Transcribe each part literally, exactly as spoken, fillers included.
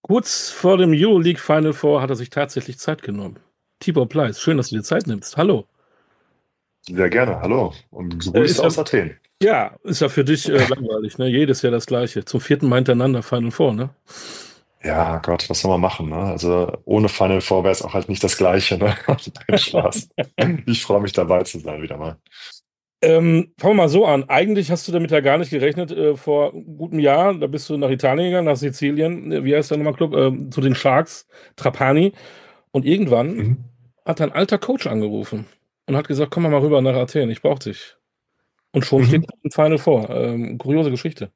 Kurz vor dem Euroleague Final Four hat er sich tatsächlich Zeit genommen. Tibor Pleiss, schön, dass du dir Zeit nimmst. Hallo. Sehr gerne, hallo und Äh, ist Grüße ja, aus Athen. ja, ist ja für dich äh, langweilig, ne? Jedes Jahr das Gleiche. Zum vierten Mal hintereinander Final Four, ne? Ja, Gott, was soll man machen, ne? Also ohne Final Four wäre es auch halt nicht das Gleiche, ne? Kein Spaß. Ich freue mich dabei zu sein wieder mal. Ähm, fangen wir mal so an. Eigentlich hast du damit ja gar nicht gerechnet. Äh, vor einem guten Jahr, da bist du nach Italien gegangen, nach Sizilien. Äh, Wie heißt der nochmal Club? Ähm, zu den Sharks, Trapani. Und irgendwann Mhm. hat dein alter Coach angerufen und hat gesagt, komm mal rüber nach Athen, ich brauche dich. Und schon steht Mhm. er im Final Four. Ähm, kuriose Geschichte.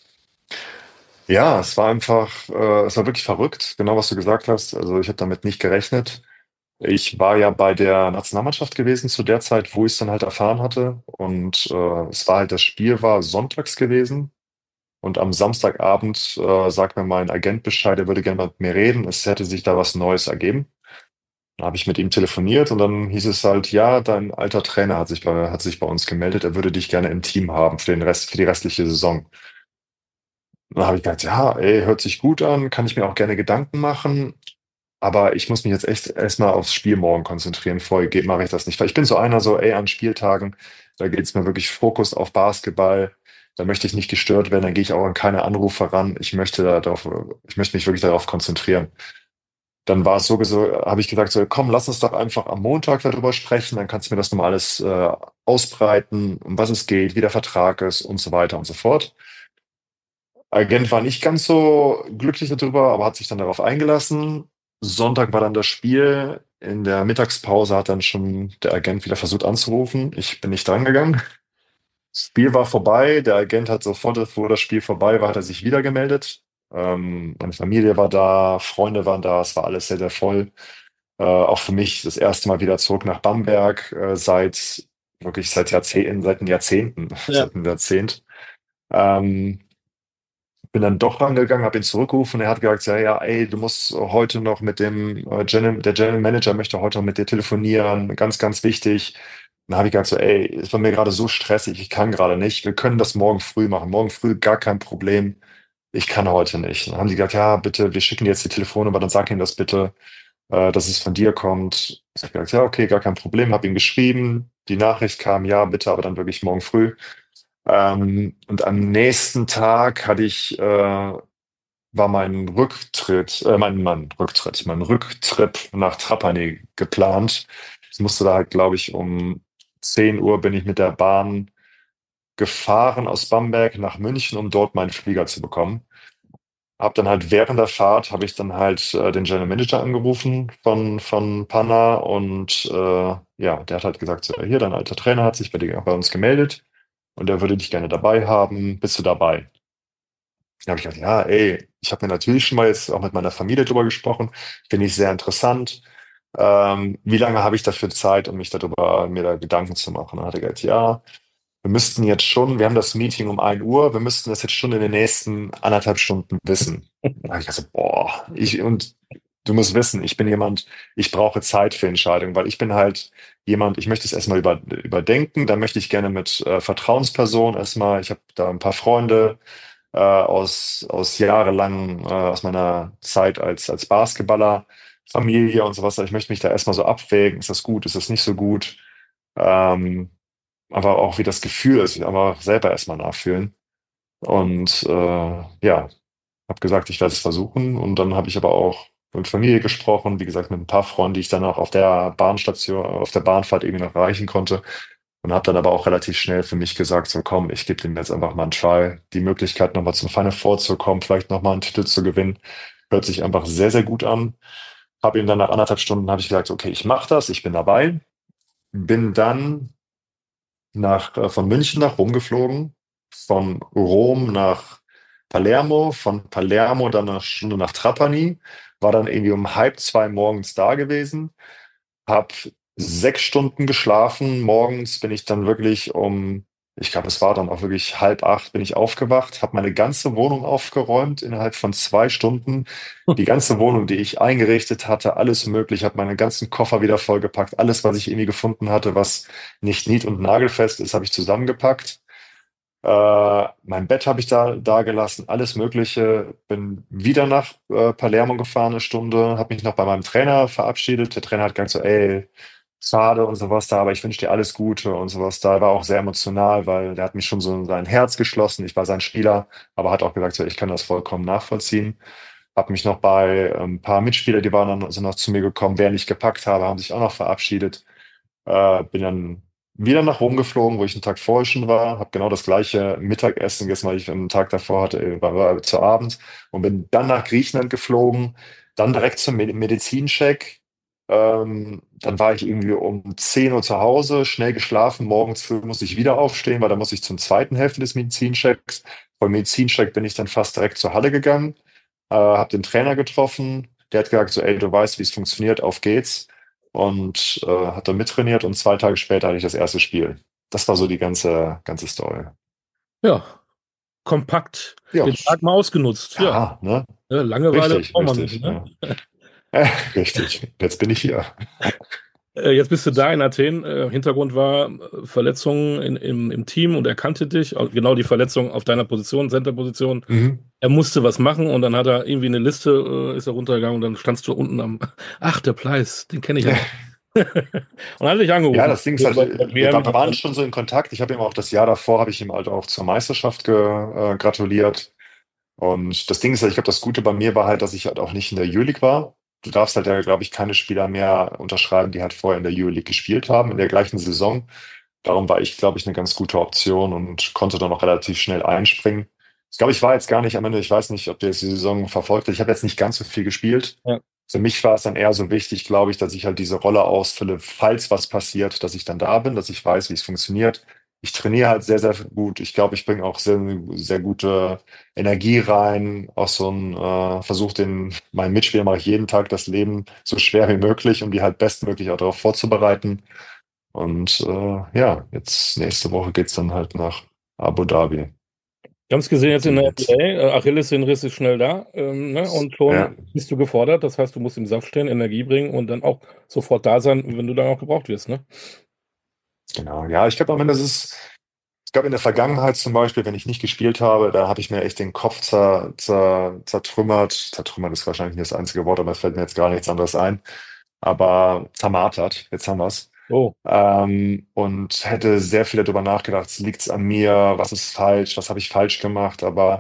Ja, es war einfach, äh, es war wirklich verrückt, genau was du gesagt hast. Also ich habe damit nicht gerechnet. Ich war ja bei der Nationalmannschaft gewesen zu der Zeit, wo ich es dann halt erfahren hatte. Und äh, es war halt, das Spiel war sonntags gewesen. Und am Samstagabend äh, sagt mir mein Agent Bescheid, er würde gerne mit mir reden. Es hätte sich da was Neues ergeben. Dann habe ich mit ihm telefoniert und dann hieß es halt, ja, dein alter Trainer hat sich bei, hat sich bei uns gemeldet, er würde dich gerne im Team haben für den Rest, für die restliche Saison. Dann habe ich gedacht, ja, ey, hört sich gut an, kann ich mir auch gerne Gedanken machen, aber ich muss mich jetzt echt erstmal aufs Spiel morgen konzentrieren. Vorher geht, mache ich das nicht. Weil ich bin so einer, so, ey, an Spieltagen, da geht es mir wirklich Fokus auf Basketball. Da möchte ich nicht gestört werden, dann gehe ich auch an keine Anrufe ran. Ich möchte da darauf, ich möchte mich wirklich darauf konzentrieren. Dann war es so, so habe ich gesagt, so, komm, lass uns doch einfach am Montag darüber sprechen, dann kannst du mir das nochmal alles äh, ausbreiten, um was es geht, wie der Vertrag ist und so weiter und so fort. Agent war nicht ganz so glücklich darüber, aber hat sich dann darauf eingelassen. Sonntag war dann das Spiel. In der Mittagspause hat dann schon der Agent wieder versucht anzurufen. Ich bin nicht drangegangen. Das Spiel war vorbei. Der Agent hat sofort, wo das Spiel vorbei war, hat er sich wieder gemeldet. Ähm, meine Familie war da, Freunde waren da, es war alles sehr, sehr voll. Äh, auch für mich das erste Mal wieder zurück nach Bamberg, äh, seit wirklich seit Jahrzehnten, seit den Jahrzehnten, Ja. seit einem Jahrzehnt. Ähm, bin dann doch rangegangen, habe ihn zurückgerufen. Er hat gesagt, ja, ja, ey, du musst heute noch mit dem äh, General, der General Manager möchte heute noch mit dir telefonieren, ganz, ganz wichtig. Dann habe ich gesagt, so, ey, ist bei mir gerade so stressig, ich kann gerade nicht. Wir können das morgen früh machen. Morgen früh gar kein Problem. Ich kann heute nicht. Dann haben die gesagt, ja, bitte, wir schicken dir jetzt die Telefonnummer, dann sag ihm das bitte, äh, dass es von dir kommt. Ich habe gesagt, ja, okay, gar kein Problem. Habe ihm geschrieben. Die Nachricht kam, ja, bitte, aber dann wirklich morgen früh. Ähm, und am nächsten Tag hatte ich, äh, war mein Rücktritt, äh, mein, mein Rücktritt, mein Rücktrip nach Trapani geplant. Ich musste da halt, glaube ich, um zehn Uhr bin ich mit der Bahn gefahren aus Bamberg nach München, um dort meinen Flieger zu bekommen. Hab dann halt während der Fahrt habe ich dann halt äh, den General Manager angerufen von von Panna und äh, ja, der hat halt gesagt, so, hier, dein alter Trainer hat sich bei dir bei uns gemeldet und er würde dich gerne dabei haben. Bist du dabei? Dann habe ich gesagt, ja, ey, ich habe mir natürlich schon mal jetzt auch mit meiner Familie drüber gesprochen, finde ich sehr interessant. Ähm, wie lange habe ich dafür Zeit, um mich darüber, mir da Gedanken zu machen? Dann hat er gesagt, ja, wir müssten jetzt schon, wir haben das Meeting um ein Uhr, wir müssten das jetzt schon in den nächsten anderthalb Stunden wissen. Da habe ich gesagt, boah, ich, und du musst wissen, ich bin jemand, ich brauche Zeit für Entscheidungen, weil ich bin halt jemand, ich möchte es erstmal über, überdenken, da möchte ich gerne mit äh, Vertrauenspersonen erstmal, ich habe da ein paar Freunde, äh, aus, aus jahrelang, äh, aus meiner Zeit als, als Basketballer, Familie und sowas. Ich möchte mich da erstmal so abwägen. Ist das gut? Ist das nicht so gut? Ähm, aber auch wie das Gefühl ist, aber selber erstmal nachfühlen. Und äh, ja, habe gesagt, ich werde es versuchen. Und dann habe ich aber auch mit Familie gesprochen, wie gesagt, mit ein paar Freunden, die ich dann auch auf der Bahnstation, auf der Bahnfahrt irgendwie noch erreichen konnte. Und habe dann aber auch relativ schnell für mich gesagt, so komm, ich gebe dem jetzt einfach mal einen Try. Die Möglichkeit, nochmal zum Final Four zu kommen, vielleicht nochmal einen Titel zu gewinnen, hört sich einfach sehr, sehr gut an. Habe ihm dann nach anderthalb Stunden habe ich gesagt, okay, ich mache das, ich bin dabei. Bin dann nach, äh, von München nach Rom geflogen, von Rom nach Palermo, von Palermo dann eine Stunde nach Trapani, war dann irgendwie um halb zwei morgens da gewesen, habe sechs Stunden geschlafen. Morgens bin ich dann wirklich um, ich glaube, es war dann auch wirklich halb acht, bin ich aufgewacht, habe meine ganze Wohnung aufgeräumt innerhalb von zwei Stunden. Die ganze Wohnung, die ich eingerichtet hatte, alles möglich, habe meine ganzen Koffer wieder vollgepackt, alles, was ich irgendwie gefunden hatte, was nicht nied- und nagelfest ist, habe ich zusammengepackt. Äh, mein Bett habe ich da, da gelassen, alles Mögliche. Bin wieder nach äh, Palermo gefahren, eine Stunde, habe mich noch bei meinem Trainer verabschiedet. Der Trainer hat gesagt so, ey, schade und sowas da, aber ich wünsche dir alles Gute und sowas da. Er war auch sehr emotional, weil der hat mich schon so in sein Herz geschlossen. Ich war sein Spieler, aber hat auch gesagt, so, ich kann das vollkommen nachvollziehen. Habe mich noch bei ähm, ein paar Mitspieler, die waren dann, sind noch zu mir gekommen, während ich gepackt habe, haben sich auch noch verabschiedet. Äh, bin dann wieder nach Rom geflogen, wo ich einen Tag vorher schon war, habe genau das gleiche Mittagessen gegessen, was ich am Tag davor hatte, äh, war, war zu Abend und bin dann nach Griechenland geflogen, dann direkt zum Med Medizincheck. Ähm, dann war ich irgendwie um zehn Uhr zu Hause, schnell geschlafen, morgens früh musste ich wieder aufstehen, weil da muss ich zum zweiten Hälfte des Medizinchecks. Beim Medizincheck bin ich dann fast direkt zur Halle gegangen, äh, habe den Trainer getroffen, der hat gesagt so, ey, du weißt, wie es funktioniert, auf geht's und äh, hat dann mittrainiert und zwei Tage später hatte ich das erste Spiel. Das war so die ganze, ganze Story. Ja, kompakt Ja, den Tag mal ausgenutzt. Ja, ja, ne? ja, Langeweile Richtig, braucht man nicht, richtig, ne? ne? Äh, richtig. Jetzt bin ich hier. Äh, Jetzt bist du da in Athen. Äh, Hintergrund war äh, Verletzungen in, im, im Team und er kannte dich. Also genau die Verletzung auf deiner Position, Center-Position. Mhm. Er musste was machen und dann hat er irgendwie eine Liste, äh, ist er runtergegangen und dann standst du unten am, ach, der Pleiss, den kenne ich ja noch. Und hat dich Ja, angerufen. das Ding ist So, halt, bei- bei wir, W M. wir waren schon so in Kontakt. Ich habe ihm auch das Jahr davor, habe ich ihm halt auch zur Meisterschaft ge, äh, gratuliert. Und das Ding ist halt, ich glaube, das Gute bei mir war halt, dass ich halt auch nicht in der Euroleague war. Du darfst halt ja, glaube ich, keine Spieler mehr unterschreiben, die halt vorher in der Euroleague gespielt haben, in der gleichen Saison. Darum war ich, glaube ich, eine ganz gute Option und konnte dann auch relativ schnell einspringen. Ich glaube, ich war jetzt gar nicht am Ende, ich weiß nicht, ob ihr jetzt die Saison verfolgt habt. Ich habe jetzt nicht ganz so viel gespielt. Ja. Für mich war es dann eher so wichtig, glaube ich, dass ich halt diese Rolle ausfülle, falls was passiert, dass ich dann da bin, dass ich weiß, wie es funktioniert. Ich trainiere halt sehr, sehr gut. Ich glaube, ich bringe auch sehr, sehr gute Energie rein. Auch so ein äh, Versuch, den meinen Mitspielern mache ich jeden Tag das Leben so schwer wie möglich, um die halt bestmöglich auch darauf vorzubereiten. Und äh, ja, jetzt nächste Woche geht's dann halt nach Abu Dhabi. Wir haben es gesehen jetzt in Die der jetzt, N B A. Äh, Achillessehnenriss ist schnell da, ähm, ne? Und schon ja, bist du gefordert. Das heißt, du musst im Saft stehen, Energie bringen und dann auch sofort da sein, wenn du dann auch gebraucht wirst, ne? genau. Ja, ich glaube am Ende ist es, ich glaube in der Vergangenheit zum Beispiel, wenn ich nicht gespielt habe, da habe ich mir echt den Kopf zer, zer, zertrümmert. Zertrümmert ist wahrscheinlich nicht das einzige Wort, aber es fällt mir jetzt gar nichts anderes ein. Aber zermartert, jetzt haben wir's. Oh, Ähm, und hätte sehr viel darüber nachgedacht, liegt's an mir, was ist falsch, was habe ich falsch gemacht, aber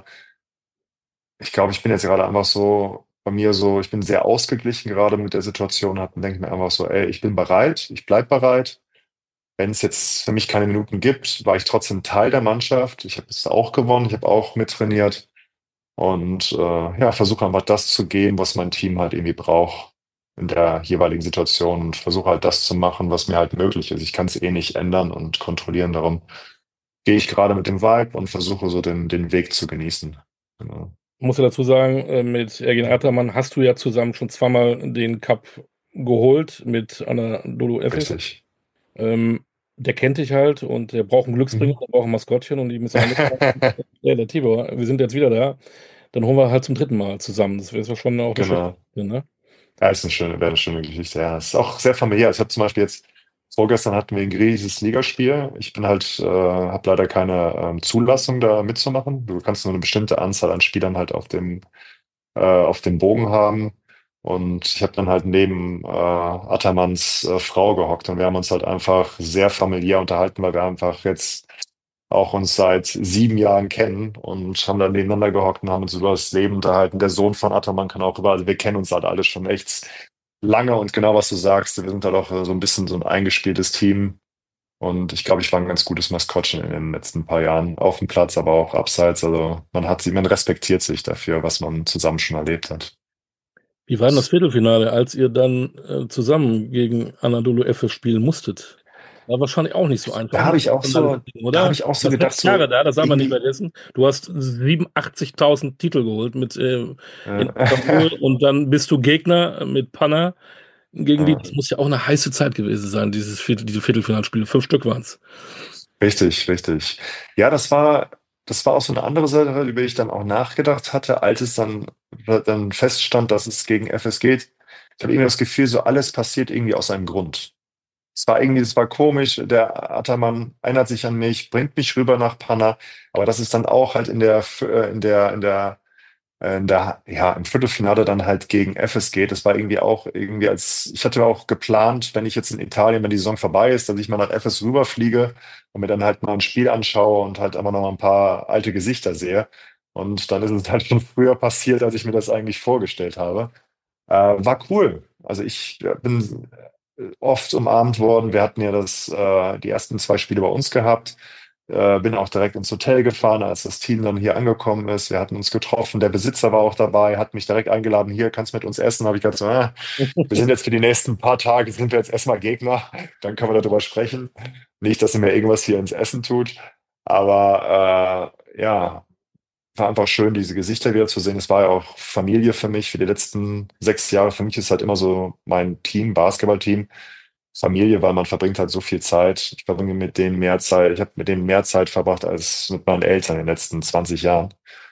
ich glaube, ich bin jetzt gerade einfach so bei mir so, ich bin sehr ausgeglichen gerade mit der Situation und denke mir einfach so, ey, ich bin bereit, ich bleib bereit. Wenn es jetzt für mich keine Minuten gibt, war ich trotzdem Teil der Mannschaft. Ich habe es auch gewonnen, ich habe auch mittrainiert und äh, ja, versuche einfach das zu geben, was mein Team halt irgendwie braucht in der jeweiligen Situation und versuche halt das zu machen, was mir halt möglich ist. Ich kann es eh nicht ändern und kontrollieren. Darum gehe ich gerade mit dem Vibe und versuche so den, den Weg zu genießen. Genau. ich muss ja dazu sagen, äh, mit Ergin Ataman hast du ja zusammen schon zweimal den Cup geholt mit Anadolu Efes. Richtig. Ähm, Der kennt dich halt und der braucht einen Glücksbringer, Mhm. der braucht ein Maskottchen und die müssen alle sagen, ja, der Tibor, wir sind jetzt wieder da. Dann holen wir halt zum dritten Mal zusammen. Das wäre schon auch eine schöne Genau. Geschichte, ne? Ja, ist eine schöne, wäre eine schöne Geschichte. Ja, es ist auch sehr familiär. Ich habe zum Beispiel jetzt, vorgestern hatten wir ein griechisches Ligaspiel. Ich bin halt, äh, habe leider keine ähm, Zulassung da mitzumachen. Du kannst nur eine bestimmte Anzahl an Spielern halt auf dem, äh, auf dem Bogen haben. Und ich habe dann halt neben äh, Atamans äh, Frau gehockt und wir haben uns halt einfach sehr familiär unterhalten, weil wir einfach jetzt auch uns seit sieben Jahren kennen und haben dann nebeneinander gehockt und haben uns über das Leben unterhalten. Der Sohn von Ataman kann auch über, also wir kennen uns halt alle schon echt lange und genau was du sagst, wir sind halt auch äh, so ein bisschen so ein eingespieltes Team und ich glaube, ich war ein ganz gutes Maskottchen in den letzten paar Jahren auf dem Platz, aber auch abseits. Also man hat sie, man respektiert sich dafür, was man zusammen schon erlebt hat. Wie war denn das Viertelfinale, als ihr dann äh, zusammen gegen Anadolu Efes spielen musstet? War wahrscheinlich auch nicht so einfach, Da ein habe ich auch internationales so, Ding, da habe oder? ich auch Du so warst gedacht, sechs Jahre so da, das darf man nicht irgendwie, vergessen. Du hast siebenundachtzigtausend Titel geholt mit, äh, äh, in Istanbul und dann bist du Gegner mit Panna gegen die. äh, Das muss ja auch eine heiße Zeit gewesen sein, dieses Viertel, diese Viertelfinalspiele. Fünf Stück waren es. richtig, richtig. Ja, das war, das war auch so eine andere Sache, über die ich dann auch nachgedacht hatte, als es dann, dann feststand, dass es gegen F S geht. Ich habe irgendwie das Gefühl, so alles passiert irgendwie aus einem Grund. Es war irgendwie, es war komisch. Der Ataman erinnert sich an mich, bringt mich rüber nach Panna. Aber das ist dann auch halt in der, äh, in der, in der, äh, in der, ja, im Viertelfinale dann halt gegen F S G. Das war irgendwie auch irgendwie als, ich hatte auch geplant, wenn ich jetzt in Italien, wenn die Saison vorbei ist, dass ich mal nach F S rüberfliege und mir dann halt mal ein Spiel anschaue und halt einfach noch mal ein paar alte Gesichter sehe. Und dann ist es halt schon früher passiert, als ich mir das eigentlich vorgestellt habe. Äh, war cool. Also ich äh, bin äh, oft umarmt worden. Wir hatten ja das, äh, die ersten zwei Spiele bei uns gehabt. Äh, bin auch direkt ins Hotel gefahren, als das Team dann hier angekommen ist. Wir hatten uns getroffen. Der Besitzer war auch dabei, hat mich direkt eingeladen. Hier, kannst mit uns essen. Habe ich gesagt, so, äh, wir sind jetzt für die nächsten paar Tage, sind wir jetzt erstmal Gegner. Dann können wir darüber sprechen. Nicht, dass er mir irgendwas hier ins Essen tut. Aber äh, ja, war einfach schön, diese Gesichter wieder zu sehen. Es war ja auch Familie für mich für die letzten sechs Jahre. Für mich ist halt immer so mein Team, Basketballteam, Familie, weil man verbringt halt so viel Zeit. Ich verbringe mit denen mehr Zeit. Ich habe mit denen mehr Zeit verbracht als mit meinen Eltern in den letzten zwanzig Jahren.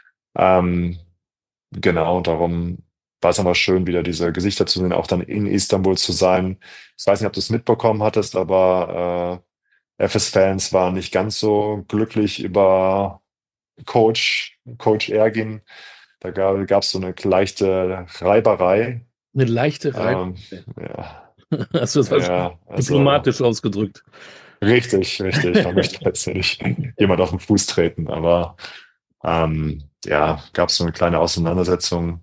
Ähm, genau, darum war es einfach schön, wieder diese Gesichter zu sehen, auch dann in Istanbul zu sein. Ich weiß nicht, ob du es mitbekommen hattest, aber äh, F S-Fans waren nicht ganz so glücklich über Coach, Coach Ergin. Da gab es so eine leichte Reiberei. Eine leichte Reibe. Ähm, ja, Hast du das was ja, also diplomatisch ausgedrückt? richtig, richtig. Man möchte jetzt nicht jemand auf den Fuß treten, aber ähm, ja, gab es so eine kleine Auseinandersetzung.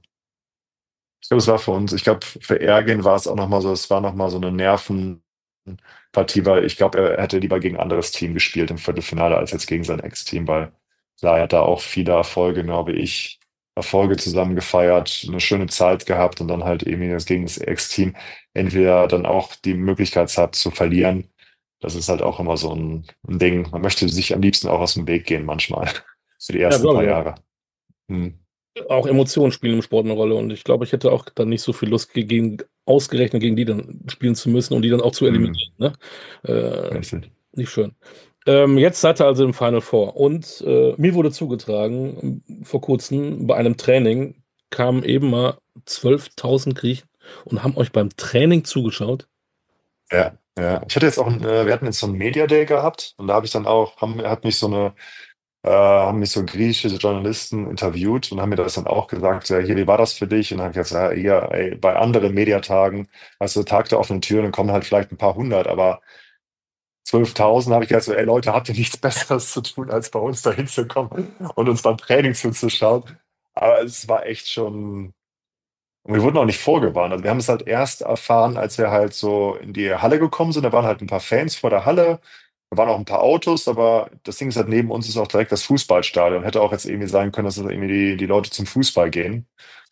Ich glaube, es war für uns, ich glaube, für Ergin war es auch nochmal so, es war nochmal so eine Nervenpartie, weil ich glaube, er hätte lieber gegen ein anderes Team gespielt im Viertelfinale als jetzt gegen sein Ex-Team, weil klar, er hat da auch viele Erfolge, genau wie ich, Erfolge zusammen gefeiert, eine schöne Zeit gehabt und dann halt irgendwie das gegen das Ex-Team entweder dann auch die Möglichkeit hat zu verlieren. Das ist halt auch immer so ein, ein Ding. Man möchte sich am liebsten auch aus dem Weg gehen manchmal für die Ja, ersten glaube paar ich auch. Jahre. Hm. Auch Emotionen spielen im Sport eine Rolle und ich glaube, ich hätte auch dann nicht so viel Lust, gegen, ausgerechnet gegen die dann spielen zu müssen und die dann auch zu Hm. eliminieren. Ne? Äh, Richtig. nicht schön. Ähm, jetzt seid ihr also im Final Four und äh, mir wurde zugetragen, vor kurzem bei einem Training kamen eben mal zwölftausend Griechen und haben euch beim Training zugeschaut. Ja, ja. Ich hatte jetzt auch, ein, äh, wir hatten jetzt so einen Media Day gehabt und da habe ich dann auch, haben, hat mich so eine, äh, haben mich so griechische Journalisten interviewt und haben mir das dann auch gesagt, so, ja, hier, wie war das für dich? Und dann habe ich gesagt, ja, ja, ey, bei anderen Mediatagen, also Tag der offenen Tür, dann kommen halt vielleicht ein paar hundert, aber zwölftausend habe ich gesagt, so, ey Leute, habt ihr nichts Besseres zu tun, als bei uns da hinzukommen und uns beim Training zuzuschauen? Aber es war echt schon. Und wir wurden auch nicht vorgewarnt. Also wir haben es halt erst erfahren, als wir halt so in die Halle gekommen sind. Da waren halt ein paar Fans vor der Halle. Da waren auch ein paar Autos, aber das Ding ist halt, neben uns ist auch direkt das Fußballstadion. Hätte auch jetzt irgendwie sein können, dass da irgendwie die, die Leute zum Fußball gehen.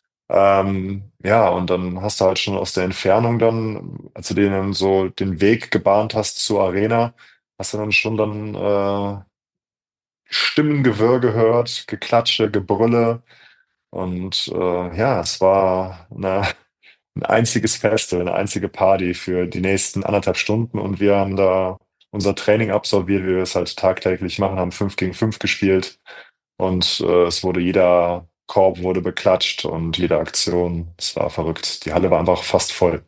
Ähm, ja, und dann hast du halt schon aus der Entfernung dann, als du denen so den Weg gebahnt hast zur Arena, hast du dann schon dann äh, Stimmengewirr gehört, Geklatsche, Gebrülle. Und äh, ja, es war eine ein einziges Fest, eine einzige Party für die nächsten anderthalb Stunden und wir haben da unser Training absolviert, wie wir es halt tagtäglich machen, haben fünf gegen fünf gespielt und äh, es wurde jeder Korb wurde beklatscht und jede Aktion. Es war verrückt. Die Halle war einfach fast voll.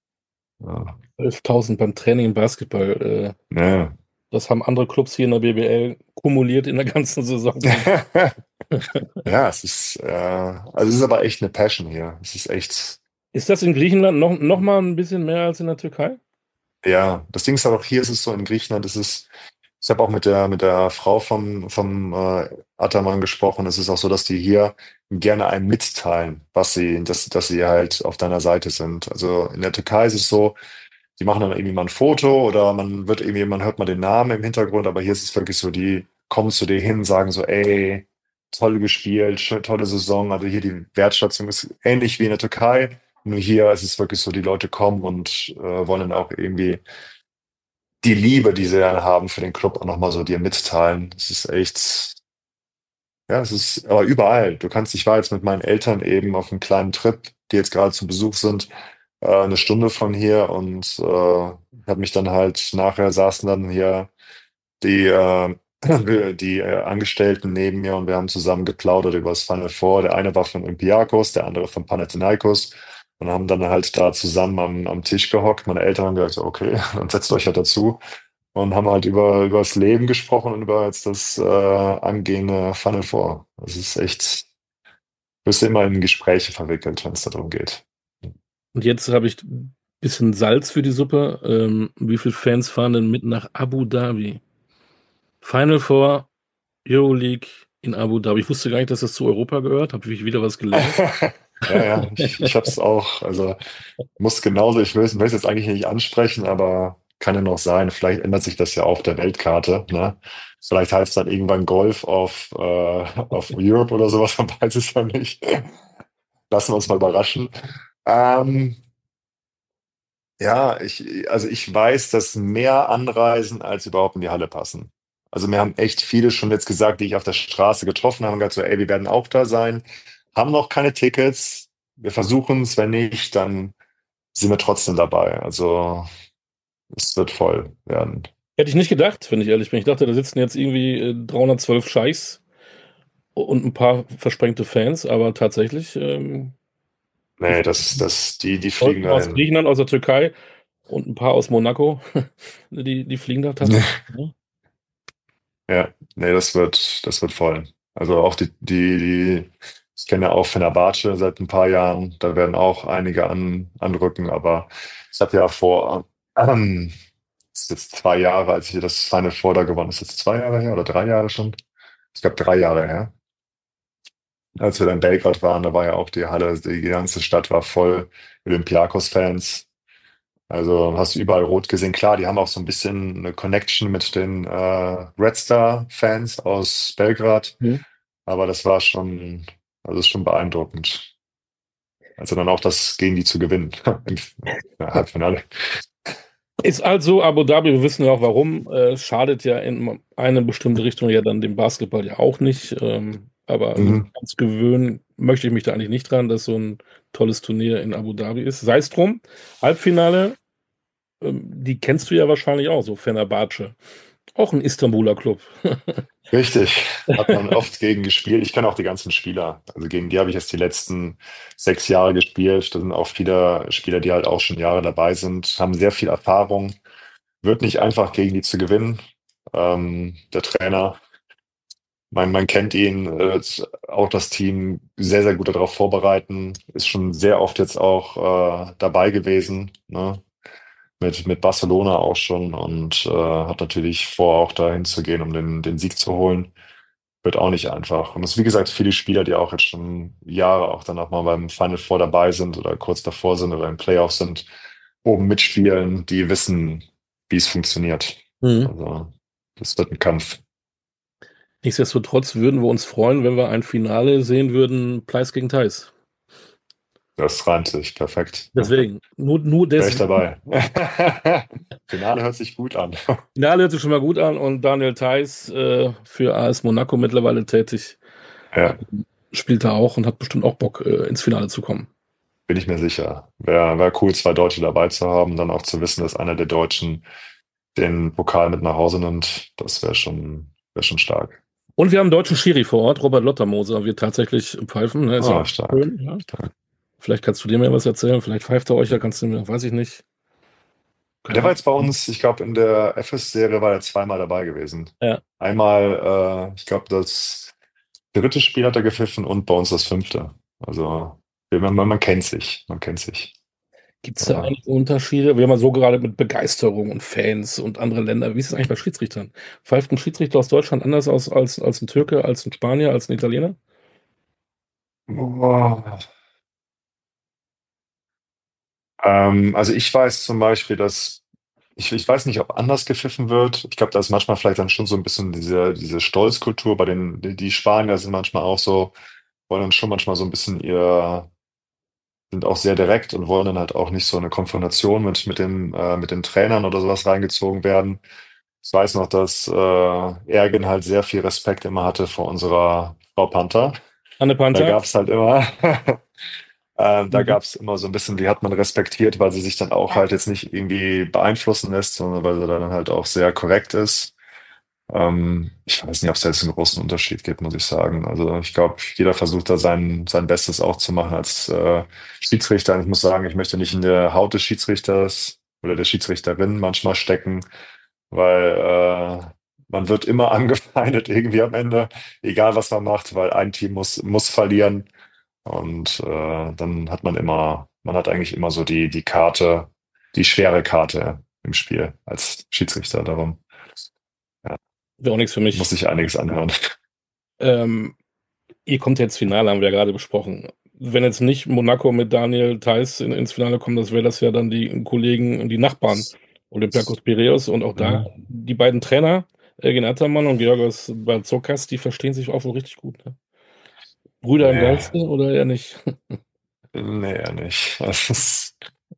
Ja. zwölftausend beim Training im Basketball. Äh, Ja. das haben andere Clubs hier in der B B L kumuliert in der ganzen Saison nicht. Ja, es ist, äh, also es ist aber echt eine Passion hier. Es ist echt. Ist das in Griechenland noch, noch mal ein bisschen mehr als in der Türkei? Ja, das Ding ist aber auch hier ist es so in Griechenland, ist es, ich habe auch mit der, mit der Frau vom, vom äh, Ataman gesprochen. Es ist auch so, dass die hier gerne einem mitteilen, was sie, dass, dass sie halt auf deiner Seite sind. Also in der Türkei ist es so, die machen dann irgendwie mal ein Foto oder man wird irgendwie, man hört mal den Namen im Hintergrund, aber hier ist es wirklich so, die kommen zu dir hin, sagen so, ey, toll gespielt, schö- tolle Saison. Also hier die Wertschätzung ist ähnlich wie in der Türkei. Nur hier ist es wirklich so, die Leute kommen und äh, wollen dann auch irgendwie die Liebe, die sie dann haben für den Club, auch nochmal so dir mitteilen. Das ist echt, ja, es ist aber überall. Du kannst, ich war jetzt mit meinen Eltern eben auf einem kleinen Trip, die jetzt gerade zu Besuch sind, äh, eine Stunde von hier und äh, habe mich dann halt nachher saßen dann hier die, äh, die äh, Angestellten neben mir und wir haben zusammen geplaudert über das Final Four. Der eine war von Olympiakos, der andere von Panathinaikos. und haben dann halt da zusammen am, am Tisch gehockt. Meine Eltern haben gesagt, so, okay, dann setzt euch ja dazu. Und haben halt über, über das Leben gesprochen und über jetzt das äh, angehende Final Four. Das ist echt, wirst du immer in Gespräche verwickelt, wenn es darum geht. Und jetzt habe ich ein bisschen Salz für die Suppe. Ähm, wie viele Fans fahren denn mit nach Abu Dhabi? Final Four, Euroleague in Abu Dhabi. Ich wusste gar nicht, dass das zu Europa gehört. Habe ich wieder was gelernt. Ja, ja, ich, ich habe es auch, also muss genauso, ich will es will es jetzt eigentlich nicht ansprechen, aber kann ja noch sein, vielleicht ändert sich das ja auf der Weltkarte, ne? Vielleicht heißt es dann irgendwann Golf auf, äh, auf Europe oder sowas, man weiß es ja nicht. Lassen wir uns mal überraschen. Ähm, ja, ich, also ich weiß, dass mehr anreisen, als überhaupt in die Halle passen. Also mir haben echt viele schon jetzt gesagt, die ich auf der Straße getroffen habe, und gesagt so, ey, wir werden auch da sein, haben noch keine Tickets, wir versuchen es, wenn nicht, dann sind wir trotzdem dabei. Also es wird voll werden. Hätte ich nicht gedacht, wenn ich ehrlich bin. Ich dachte, da sitzen jetzt irgendwie äh, dreihundertzwölf Scheichs und ein paar versprengte Fans, aber tatsächlich ähm, die Nee, das, das, die, die fliegen Leute aus dahin. Griechenland, aus der Türkei und ein paar aus Monaco, die, die fliegen da tatsächlich. Ne? Ja, nee, das wird, das wird voll. Also auch die, die, die, ich kenne ja auch Fenerbahce seit ein paar Jahren, da werden auch einige an, anrücken, aber ich habe ja vor, ähm, das ist jetzt zwei Jahre, als ich das Final Four da gewonnen, ist jetzt zwei Jahre her oder drei Jahre schon? Ich glaube drei Jahre her. Als wir da in Belgrad waren, da war ja auch die Halle, die ganze Stadt war voll Olympiakos-Fans. Also hast du überall rot gesehen. Klar, die haben auch so ein bisschen eine Connection mit den äh, Red Star-Fans aus Belgrad. Mhm. Aber das war schon, also ist schon beeindruckend. Also dann auch das gegen die zu gewinnen im ja, Halbfinale. Ist also Abu Dhabi, wir wissen ja auch warum. Äh, schadet ja in eine bestimmte Richtung ja dann dem Basketball ja auch nicht. Ähm, aber so Mhm. ganz gewöhnen möchte ich mich da eigentlich nicht dran, dass so ein tolles Turnier in Abu Dhabi ist. Sei es drum, Halbfinale, ähm, die kennst du ja wahrscheinlich auch, so Fenerbahce. Auch ein Istanbuler Club. Richtig, hat man oft gegen gespielt. Ich kenne auch die ganzen Spieler. Also gegen die habe ich jetzt die letzten sechs Jahre gespielt. Da sind auch viele Spieler, die halt auch schon Jahre dabei sind, haben sehr viel Erfahrung. Wird nicht einfach gegen die zu gewinnen. Ähm, der Trainer, man, man kennt ihn, äh, auch das Team sehr, sehr gut darauf vorbereiten. Ist schon sehr oft jetzt auch äh, dabei gewesen, ne? Mit, mit Barcelona auch schon und äh, hat natürlich vor, auch dahin zu gehen, um den, den Sieg zu holen. Wird auch nicht einfach. Und es ist, wie gesagt, viele Spieler, die auch jetzt schon Jahre auch dann auch mal beim Final Four dabei sind oder kurz davor sind oder im Playoff sind, oben mitspielen, die wissen, wie es funktioniert. Mhm. Also, das wird ein Kampf. Nichtsdestotrotz würden wir uns freuen, wenn wir ein Finale sehen würden, Pleiss gegen Theis. Das reimt sich. Perfekt. Deswegen, nur, nur Wäre ich deswegen. dabei. Finale hört sich gut an. Finale hört sich schon mal gut an und Daniel Theiss, äh, für A S Monaco mittlerweile tätig, äh, Ja, spielt da auch und hat bestimmt auch Bock, äh, ins Finale zu kommen. bin ich mir sicher. Wäre wär cool, zwei Deutsche dabei zu haben, dann auch zu wissen, dass einer der Deutschen den Pokal mit nach Hause nimmt. Das wäre schon, wär schon stark. Und wir haben einen deutschen Schiri vor Ort, Robert Lottermoser wird tatsächlich pfeifen, ne, ist ja Ah, auch stark. schön, ja. Stark. Vielleicht kannst du dir mehr was erzählen, vielleicht pfeift er euch, ja, kannst du mir, weiß ich nicht. Keine Der war Ahnung. jetzt bei uns, ich glaube, in der F S-Serie war er zweimal dabei gewesen. Ja. Einmal, äh, ich glaube, das dritte Spiel hat er gepfiffen und bei uns das fünfte. Also, man, man, man kennt sich, man kennt sich. Gibt es da Ja. eigentlich Unterschiede? Wir haben ja so gerade mit Begeisterung und Fans und andere Länder. Wie ist es eigentlich bei Schiedsrichtern? Pfeift ein Schiedsrichter aus Deutschland anders aus als, als ein Türke, als ein Spanier, als ein Italiener? Boah. Ähm, also ich weiß zum Beispiel, dass ich, ich weiß nicht, ob anders gepfiffen wird. Ich glaube, da ist manchmal vielleicht dann schon so ein bisschen diese, diese Stolzkultur bei den, die, die Spanier sind manchmal auch so, wollen dann schon manchmal so ein bisschen ihr, sind auch sehr direkt und wollen dann halt auch nicht so eine Konfrontation mit, mit dem, äh, mit den Trainern oder sowas reingezogen werden. Ich weiß noch, dass äh, Ergin halt sehr viel Respekt immer hatte vor unserer Frau Panther. Anne Da Panther? gab es halt immer, ähm, da Mhm. gab es immer so ein bisschen, die hat man respektiert, weil sie sich dann auch halt jetzt nicht irgendwie beeinflussen lässt, sondern weil sie dann halt auch sehr korrekt ist. Ähm, ich weiß nicht, ob es da jetzt einen großen Unterschied gibt, muss ich sagen. Also ich glaube, jeder versucht da sein, sein Bestes auch zu machen als äh, Schiedsrichter. Und ich muss sagen, ich möchte nicht in der Haut des Schiedsrichters oder der Schiedsrichterin manchmal stecken, weil äh, man wird immer angefeindet irgendwie am Ende, egal was man macht, weil ein Team muss, muss verlieren. Und äh, dann hat man immer, man hat eigentlich immer so die, die Karte, die schwere Karte im Spiel als Schiedsrichter. Darum, ja, Wäre auch nichts für muss mich. ich einiges anhören. Ähm, Ihr kommt ja ins Finale, haben wir ja gerade besprochen. Wenn jetzt nicht Monaco mit Daniel Theiss in, ins Finale kommen, das wäre das ja dann die Kollegen, die Nachbarn, Olympiakos Piräus und auch da Ja, die beiden Trainer, Ergin Ataman und Georgos Barzokas, die verstehen sich auch wohl richtig gut. Ne? Brüder im nee, Geiste oder eher nicht? nee, ja nicht. Es ist,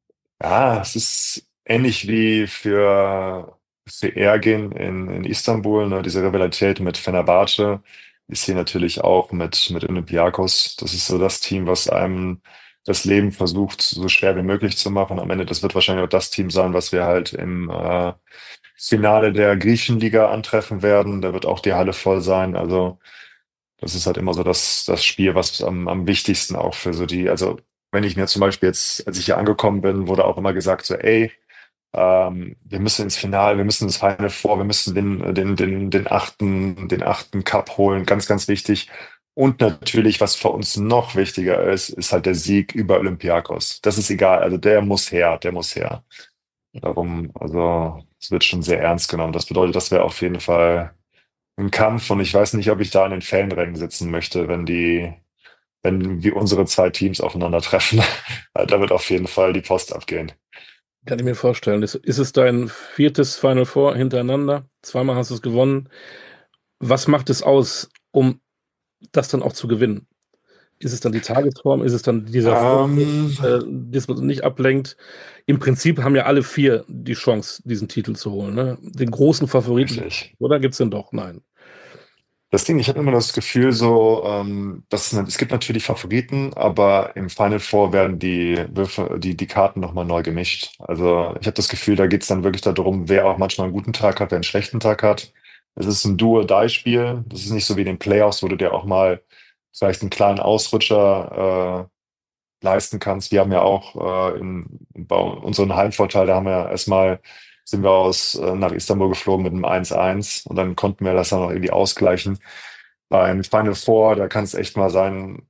ja, es ist ähnlich wie für, für Ergin in, in Istanbul, ne? Diese Rivalität mit Fenerbahce ist hier natürlich auch mit, mit Olympiakos. Das ist so das Team, was einem das Leben versucht, so schwer wie möglich zu machen. Am Ende, das wird wahrscheinlich auch das Team sein, was wir halt im äh, Finale der Griechenliga antreffen werden. Da wird auch die Halle voll sein. Also das ist halt immer so das, das Spiel, was am, am wichtigsten auch für so die, also wenn ich mir zum Beispiel jetzt, als ich hier angekommen bin, wurde auch immer gesagt so, ey, ähm, wir müssen ins Finale, wir müssen ins Final Four, wir müssen den, den, den, den achten, den achten Cup holen, ganz, ganz wichtig. Und natürlich, was für uns noch wichtiger ist, ist halt der Sieg über Olympiakos. Das ist egal, also der muss her, der muss her. Darum, also es wird schon sehr ernst genommen. Das bedeutet, das wäre auf jeden Fall ein Kampf und ich weiß nicht, ob ich da in den Fanrängen sitzen möchte, wenn die, wenn wir unsere zwei Teams aufeinandertreffen. Da wird auf jeden Fall die Post abgehen. Kann ich mir vorstellen. Ist, ist es dein viertes Final Four hintereinander? Zweimal hast du es gewonnen. Was macht es aus, um das dann auch zu gewinnen? Ist es dann die Tagesform? Ist es dann dieser Ähm, Fokus, äh, dass man nicht ablenkt? Im Prinzip haben ja alle vier die Chance, diesen Titel zu holen. Ne? Den großen Favoriten, richtig. oder gibt es denn doch? Nein. Das Ding, ich habe immer das Gefühl so, ähm, dass es, es gibt natürlich Favoriten, aber im Final Four werden die Würfe, die, die Karten nochmal neu gemischt. Also ich habe das Gefühl, da geht es dann wirklich darum, wer auch manchmal einen guten Tag hat, wer einen schlechten Tag hat. Es ist ein Do-or-Die-Spiel. Das ist nicht so wie in den Playoffs, wo du dir auch mal vielleicht einen kleinen Ausrutscher äh, leisten kannst. Wir haben ja auch äh, in, bei unseren Heimvorteil, da haben wir ja erstmal, sind wir aus äh, nach Istanbul geflogen mit einem eins eins und dann konnten wir das dann noch irgendwie ausgleichen. Beim Final Four, da kann es echt mal sein,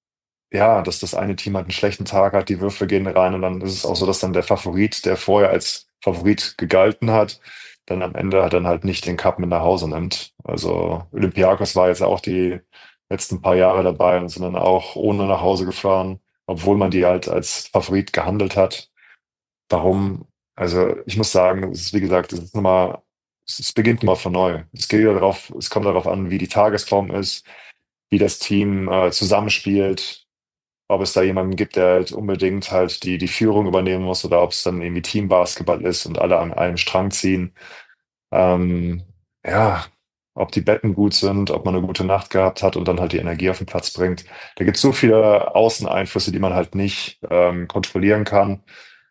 ja, dass das eine Team halt einen schlechten Tag hat, die Würfe gehen rein und dann ist es auch so, dass dann der Favorit, der vorher als Favorit gegalten hat, dann am Ende dann halt nicht den Cup mit nach Hause nimmt. Also Olympiakos war jetzt auch die letzten paar Jahre dabei und sind dann auch ohne nach Hause gefahren, obwohl man die halt als Favorit gehandelt hat. Warum? Also ich muss sagen, es ist wie gesagt, es ist nochmal, es, es beginnt mal von neu. Es geht ja darauf, es kommt darauf an, wie die Tagesform ist, wie das Team äh, zusammenspielt, ob es da jemanden gibt, der halt unbedingt halt die, die Führung übernehmen muss oder ob es dann irgendwie Teambasketball ist und alle an einem Strang ziehen. Ähm, ja, ob die Betten gut sind, ob man eine gute Nacht gehabt hat und dann halt die Energie auf den Platz bringt. Da gibt es so viele Außeneinflüsse, die man halt nicht ähm, kontrollieren kann.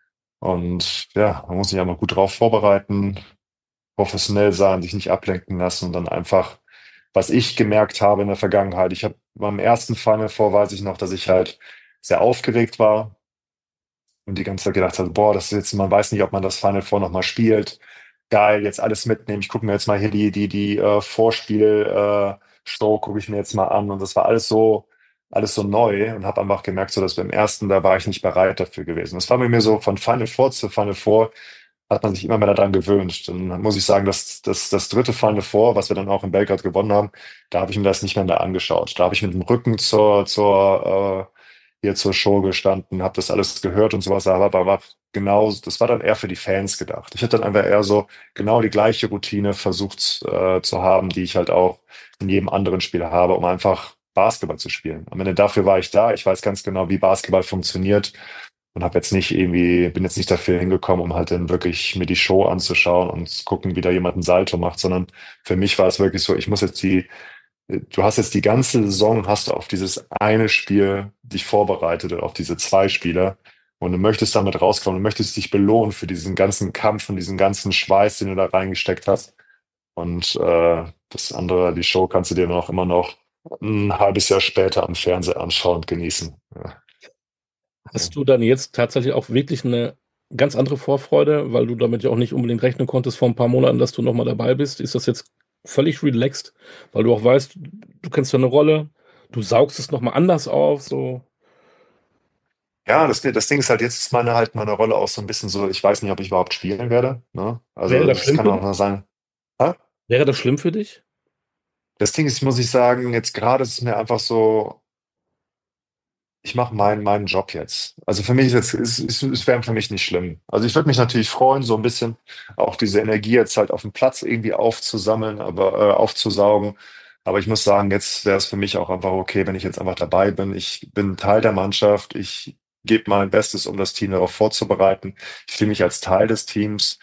Und ja, man muss sich einfach gut drauf vorbereiten, professionell sein, sich nicht ablenken lassen und dann einfach, was ich gemerkt habe in der Vergangenheit, ich habe beim ersten Final Four weiß ich noch, dass ich halt sehr aufgeregt war und die ganze Zeit gedacht habe, boah, das ist jetzt, man weiß nicht, ob man das Final Four nochmal spielt. Geil, jetzt alles mitnehmen. Ich gucke mir jetzt mal hier die, die, die äh, Vorspiel, äh, Show gucke ich mir jetzt mal an und das war alles so, alles so neu und habe einfach gemerkt, so dass beim ersten, da war ich nicht bereit dafür gewesen. Das war bei mir so von Final Four zu Final Four hat man sich immer mehr daran gewöhnt. Dann muss ich sagen, dass das, das dritte Final Four, was wir dann auch in Belgrad gewonnen haben, da habe ich mir das nicht mehr, mehr angeschaut. Da habe ich mit dem Rücken zur, zur, äh, hier zur Show gestanden, habe das alles gehört und sowas, aber war, war genau, das war dann eher für die Fans gedacht. Ich hätte dann einfach eher so genau die gleiche Routine versucht äh, zu haben, die ich halt auch in jedem anderen Spiel habe, um einfach Basketball zu spielen. Am Ende dafür war ich da. Ich weiß ganz genau, wie Basketball funktioniert und habe jetzt nicht irgendwie, bin jetzt nicht dafür hingekommen, um halt dann wirklich mir die Show anzuschauen und zu gucken, wie da jemand ein Salto macht, sondern für mich war es wirklich so, ich muss jetzt die, du hast jetzt die ganze Saison, hast du auf dieses eine Spiel dich vorbereitet oder auf diese zwei Spiele und du möchtest damit rauskommen, du möchtest dich belohnen für diesen ganzen Kampf und diesen ganzen Schweiß, den du da reingesteckt hast. Und äh, das andere, die Show kannst du dir noch immer noch ein halbes Jahr später am Fernseher anschauen und genießen. Ja. Ja. Hast du dann jetzt tatsächlich auch wirklich eine ganz andere Vorfreude, weil du damit ja auch nicht unbedingt rechnen konntest vor ein paar Monaten, dass du nochmal dabei bist? Ist das jetzt völlig relaxed, weil du auch weißt, du kennst deine Rolle, du saugst es nochmal anders auf, so Ja, das, das Ding ist halt, jetzt ist meine halt meine Rolle auch so ein bisschen so, ich weiß nicht, ob ich überhaupt spielen werde. Ne? wäre Also das es schlimm kann für auch dich? mal sein. Hä? Wäre das schlimm für dich? Das Ding ist, muss ich sagen, jetzt gerade ist es mir einfach so, ich mache meinen meinen Job jetzt. Also für mich ist jetzt, es, es, es wäre für mich nicht schlimm. Also ich würde mich natürlich freuen, so ein bisschen auch diese Energie jetzt halt auf dem Platz irgendwie aufzusammeln, aber äh, aufzusaugen. Aber ich muss sagen, jetzt wäre es für mich auch einfach okay, wenn ich jetzt einfach dabei bin. Ich bin Teil der Mannschaft. Ich gebe mein Bestes, um das Team darauf vorzubereiten. Ich fühle mich als Teil des Teams.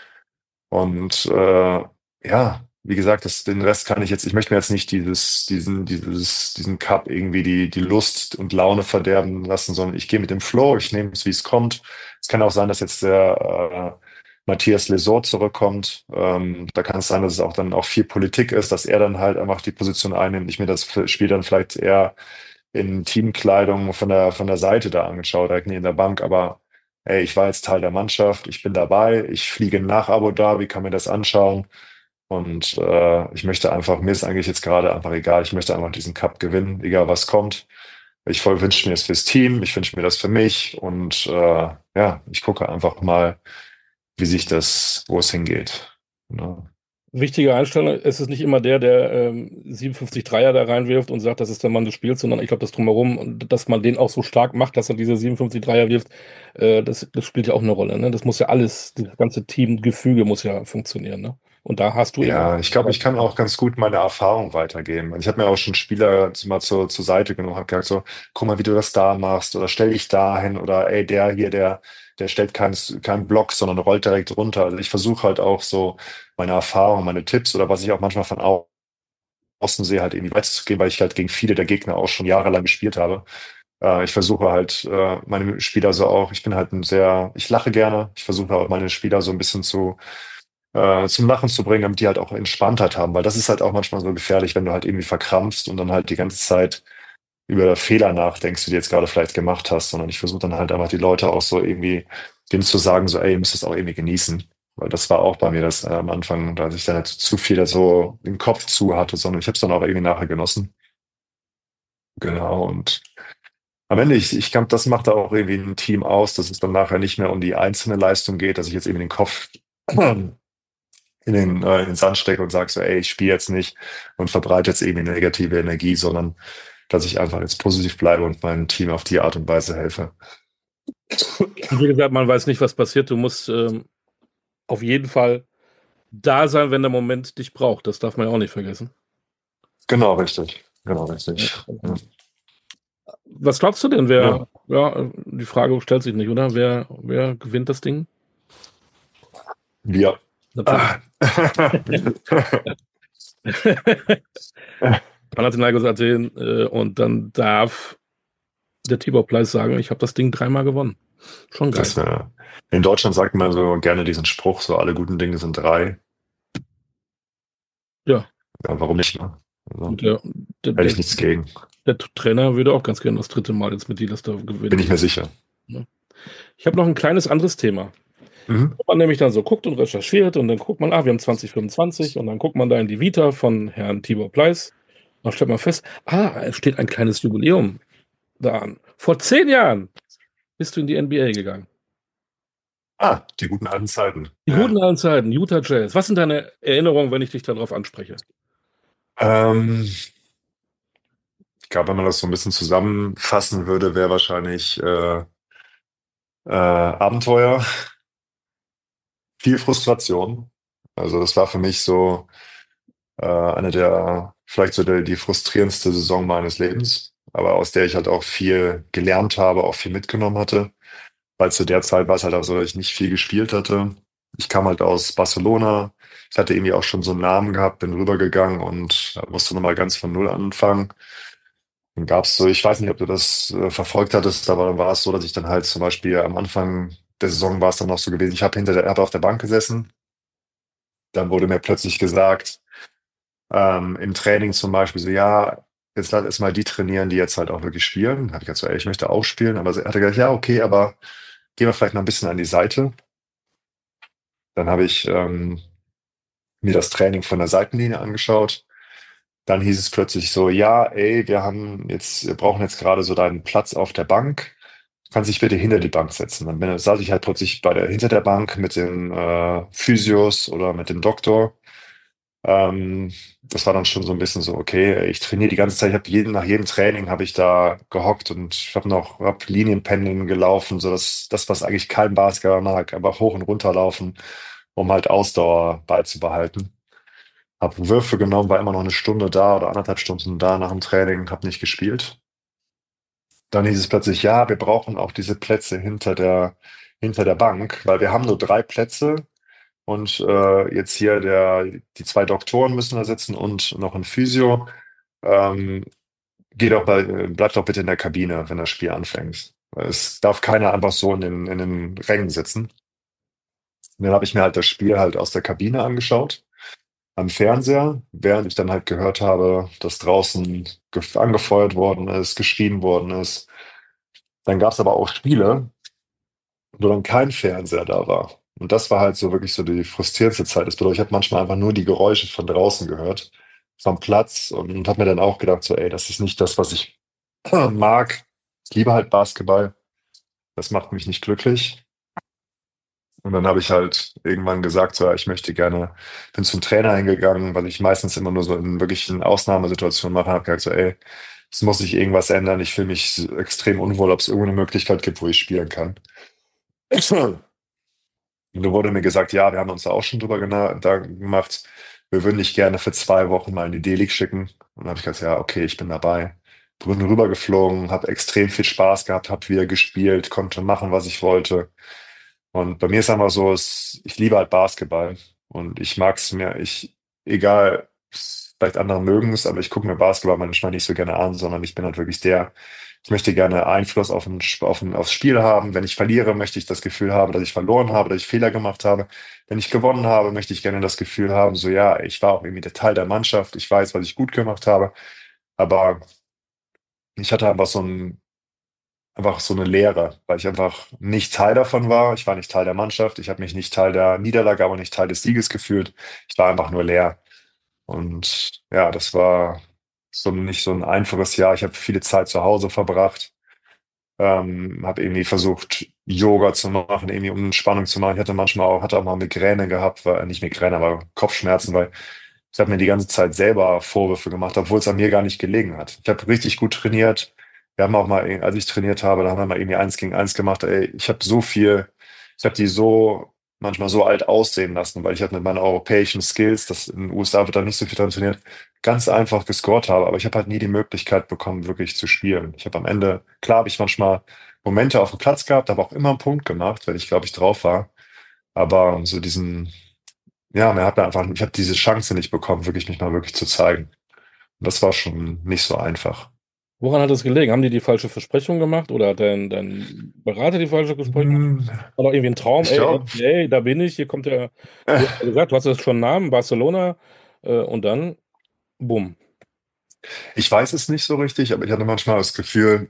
Und äh, ja, wie gesagt, das, den Rest kann ich jetzt, ich möchte mir jetzt nicht dieses, diesen, dieses, diesen Cup irgendwie die, die Lust und Laune verderben lassen, sondern ich gehe mit dem Flow, ich nehme es, wie es kommt. Es kann auch sein, dass jetzt der äh, Matthias Lesort zurückkommt. Ähm, da kann es sein, dass es auch dann auch viel Politik ist, dass er dann halt einfach die Position einnimmt. Ich mir das Spiel dann vielleicht eher in Teamkleidung von der, von der Seite da angeschaut, direkt neben der Bank, aber ey, ich war jetzt Teil der Mannschaft, ich bin dabei, ich fliege nach Abu Dhabi, kann mir das anschauen und äh, ich möchte einfach, mir ist eigentlich jetzt gerade einfach egal, ich möchte einfach diesen Cup gewinnen, egal was kommt. Ich voll wünsche mir das fürs Team, ich wünsche mir das für mich und äh, ja, ich gucke einfach mal, wie sich das, wo es hingeht. Ne? Wichtige Einstellung, es ist nicht immer der, der ähm, siebenundfünfzig Dreier da reinwirft und sagt, das ist der Mann des Spiels, sondern ich glaube, das Drumherum, und dass man den auch so stark macht, dass er diese siebenundfünfzig Dreier wirft, äh, das, das spielt ja auch eine Rolle. Ne? Das muss ja alles, das ganze Teamgefüge muss ja funktionieren. Ne? Und da hast du eben auch. Ja, ich glaube, ich kann auch ganz gut meine Erfahrung weitergeben. Und ich habe mir auch schon Spieler zu- mal zur, zur Seite genommen, habe gesagt so, guck mal, wie du das da machst oder stell dich da hin oder ey, der hier, der, der stellt keinen keinen Block, sondern rollt direkt runter. Also ich versuche halt auch so meine Erfahrung, meine Tipps oder was ich auch manchmal von au- außen sehe, halt irgendwie weiterzugeben, weil ich halt gegen viele der Gegner auch schon jahrelang gespielt habe. Äh, ich versuche halt äh, meine Spieler so auch, ich bin halt ein sehr, ich lache gerne, ich versuche auch meine Spieler so ein bisschen zu äh, zum Lachen zu bringen, damit die halt auch Entspanntheit haben, weil das ist halt auch manchmal so gefährlich, wenn du halt irgendwie verkrampfst und dann halt die ganze Zeit über Fehler nachdenkst, die du jetzt gerade vielleicht gemacht hast, sondern ich versuche dann halt einfach die Leute auch so irgendwie, denen zu sagen, so, ey, ihr müsst das auch irgendwie genießen. Weil das war auch bei mir das äh, am Anfang, dass ich dann nicht zu viel so den Kopf zu hatte, sondern ich habe es dann auch irgendwie nachher genossen. Genau. Und am Ende, ich, ich glaube, das macht da auch irgendwie ein Team aus, dass es dann nachher nicht mehr um die einzelne Leistung geht, dass ich jetzt irgendwie den Kopf in den, äh, in den Sand stecke und sage so, ey, ich spiele jetzt nicht und verbreite jetzt irgendwie negative Energie, sondern dass ich einfach jetzt positiv bleibe und meinem Team auf die Art und Weise helfe. Wie gesagt, man weiß nicht, was passiert. Du musst ähm, auf jeden Fall da sein, wenn der Moment dich braucht. Das darf man ja auch nicht vergessen. Genau, richtig. Genau, Ja. richtig. Ja. Was glaubst du denn, wer, Ja. ja, die Frage stellt sich nicht, oder? Wer, wer gewinnt das Ding? Wir. Natürlich. Ah. Panathinaikos Athen, äh, und dann darf der Tibor Pleiss sagen, ich habe das Ding dreimal gewonnen. Schon geil. Das, äh, in Deutschland sagt man so gerne diesen Spruch, so alle guten Dinge sind drei. Ja, Ja, warum nicht? Ne? Also, und der, der, hätte der, ich nichts gegen. der Trainer würde auch ganz gerne das dritte Mal jetzt mit Dieter da Bin ich gewinnen. mir sicher. Ne? Ich habe noch ein kleines anderes Thema. Mhm. Wenn man nämlich dann so guckt und recherchiert und dann guckt man, ah, wir haben zwanzig fünfundzwanzig und dann guckt man da in die Vita von Herrn Tibor Pleiss. Dann stellt man fest, ah, es steht ein kleines Jubiläum da an. Vor zehn Jahren bist du in die N B A gegangen. Ah, die guten alten Zeiten. Die guten Ja. alten Zeiten, Utah Jazz. Was sind deine Erinnerungen, wenn ich dich darauf anspreche? Ähm, ich glaube, wenn man das so ein bisschen zusammenfassen würde, wäre wahrscheinlich äh, äh, Abenteuer, viel Frustration. Also das war für mich so äh, eine der, vielleicht so der, die frustrierendste Saison meines Lebens, aber aus der ich halt auch viel gelernt habe, auch viel mitgenommen hatte, weil zu der Zeit war es halt auch so, dass ich nicht viel gespielt hatte. Ich kam halt aus Barcelona, ich hatte irgendwie auch schon so einen Namen gehabt, bin rübergegangen und musste nochmal ganz von Null anfangen. Dann gab's so, ich weiß nicht, ob du das äh, verfolgt hattest, aber dann war es so, dass ich dann halt zum Beispiel am Anfang der Saison war es dann noch so gewesen, ich habe hinter der, habe auf der Bank gesessen, dann wurde mir plötzlich gesagt, Ähm, im Training zum Beispiel so, ja, jetzt lass erstmal die trainieren, die jetzt halt auch wirklich spielen. Habe ich gesagt so, ey, ich möchte auch spielen, aber er hat gesagt, ja, okay, aber gehen wir vielleicht mal ein bisschen an die Seite. Dann habe ich ähm, mir das Training von der Seitenlinie angeschaut. Dann hieß es plötzlich so, ja, ey, wir haben jetzt, wir brauchen jetzt gerade so deinen Platz auf der Bank. Du kannst dich bitte hinter die Bank setzen. Dann bin, saß ich halt plötzlich bei der, hinter der Bank mit den äh, Physios oder mit dem Doktor. Ähm, Das war dann schon so ein bisschen so, okay, ich trainiere die ganze Zeit, ich habe jeden, nach jedem Training habe ich da gehockt und ich habe noch hab Linienpendeln gelaufen, so dass das, was eigentlich kein Basketballer mag, einfach hoch und runter laufen, um halt Ausdauer beizubehalten. Hab Würfe genommen, war immer noch eine Stunde da oder anderthalb Stunden da nach dem Training, habe nicht gespielt. Dann hieß es plötzlich, ja, wir brauchen auch diese Plätze hinter der, hinter der Bank, weil wir haben nur drei Plätze und äh, jetzt hier der, die zwei Doktoren müssen da sitzen und noch ein Physio. Ähm, Geh doch bei, bleib doch bitte in der Kabine, wenn das Spiel anfängt. Es darf keiner einfach so in den, in den Rängen sitzen. Und dann habe ich mir halt das Spiel halt aus der Kabine angeschaut am Fernseher, während ich dann halt gehört habe, dass draußen ge- angefeuert worden ist, geschrien worden ist. Dann gab es aber auch Spiele, wo dann kein Fernseher da war. Und das war halt so wirklich so die frustrierendste Zeit. Das bedeutet, ich habe manchmal einfach nur die Geräusche von draußen gehört, vom Platz und habe mir dann auch gedacht, so, ey, das ist nicht das, was ich mag. Ich liebe halt Basketball. Das macht mich nicht glücklich. Und dann habe ich halt irgendwann gesagt, so, ja, ich möchte gerne, bin zum Trainer hingegangen, weil ich meistens immer nur so in wirklichen Ausnahmesituationen mache, habe gesagt, so, ey, es muss sich irgendwas ändern. Ich fühle mich extrem unwohl, ob es irgendeine Möglichkeit gibt, wo ich spielen kann. Und da wurde mir gesagt, ja, wir haben uns da auch schon drüber gena- da gemacht. Wir würden dich gerne für zwei Wochen mal in die D-League schicken. Und dann habe ich gesagt, ja, okay, ich bin dabei. Bin rübergeflogen, habe extrem viel Spaß gehabt, habe wieder gespielt, konnte machen, was ich wollte. Und bei mir ist einfach so, es, ich liebe halt Basketball. Und ich mag es mir, ich, egal, vielleicht andere mögen es, aber ich gucke mir Basketball manchmal nicht so gerne an, sondern ich bin halt wirklich der, ich möchte gerne Einfluss auf ein, auf ein, aufs Spiel haben. Wenn ich verliere, möchte ich das Gefühl haben, dass ich verloren habe, dass ich Fehler gemacht habe. Wenn ich gewonnen habe, möchte ich gerne das Gefühl haben, so ja, ich war auch irgendwie der Teil der Mannschaft. Ich weiß, was ich gut gemacht habe. Aber ich hatte einfach so ein, einfach so eine Leere, weil ich einfach nicht Teil davon war. Ich war nicht Teil der Mannschaft. Ich habe mich nicht Teil der Niederlage, aber nicht Teil des Sieges gefühlt. Ich war einfach nur leer. Und ja, das war so nicht so ein einfaches Jahr. Ich habe viele Zeit zu Hause verbracht. Ähm, habe irgendwie versucht, Yoga zu machen, irgendwie um Entspannung zu machen. Ich hatte manchmal auch, hatte auch mal Migräne gehabt, weil, nicht Migräne, aber Kopfschmerzen, weil ich habe mir die ganze Zeit selber Vorwürfe gemacht, obwohl es an mir gar nicht gelegen hat. Ich habe richtig gut trainiert. Wir haben auch mal, als ich trainiert habe, da haben wir mal irgendwie eins gegen eins gemacht. Ey, ich habe so viel, ich habe die so manchmal so alt aussehen lassen, weil ich halt mit meinen europäischen Skills, das in den U S A wird da nicht so viel dran trainiert, ganz einfach gescored habe, aber ich habe halt nie die Möglichkeit bekommen, wirklich zu spielen. Ich habe am Ende, klar, habe ich manchmal Momente auf dem Platz gehabt, habe auch immer einen Punkt gemacht, wenn ich, glaube ich, drauf war. Aber so diesen, ja, mir hat mir einfach, ich habe diese Chance nicht bekommen, wirklich mich mal wirklich zu zeigen. Und das war schon nicht so einfach. Woran hat es gelegen? Haben die die falsche Versprechung gemacht oder hat dein, dein Berater die falsche Versprechung? Hm, War doch irgendwie ein Traum, Ich ey, glaube, N B A, da bin ich, hier kommt der, äh, du hast ja gesagt, du hast jetzt schon einen Namen, Barcelona, äh, und dann, bumm. ich weiß es nicht so richtig, aber ich hatte manchmal das Gefühl,